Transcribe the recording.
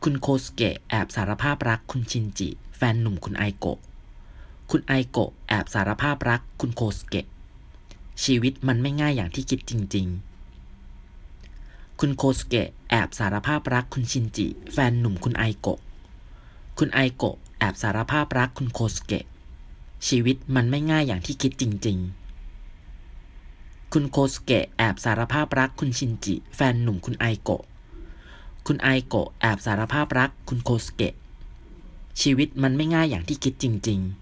คุณโคสเกะแอบสารภาพรักคุณชินจิแฟนหนุ่มคุณไอโกะคุณไอโกะแอบสารภาพรักคุณโคสเกะชีวิตมันไม่ง่ายอย่างที่คิดจริงๆคุณโคสเกะแอบสารภาพรักคุณชินจิแฟนหนุ่มคุณไอโกะคุณไอโกะแอบสารภาพรักคุณโคสเกะชีวิตมันไม่ง่ายอย่างที่คิดจริงๆคุณโคสเกะแอบสารภาพรักคุณชินจิแฟนหนุ่มคุณไอโกะคุณไอโกะแอบสารภาพรักคุณโคสเกะชีวิตมันไม่ง่ายอย่างที่คิดจริงๆ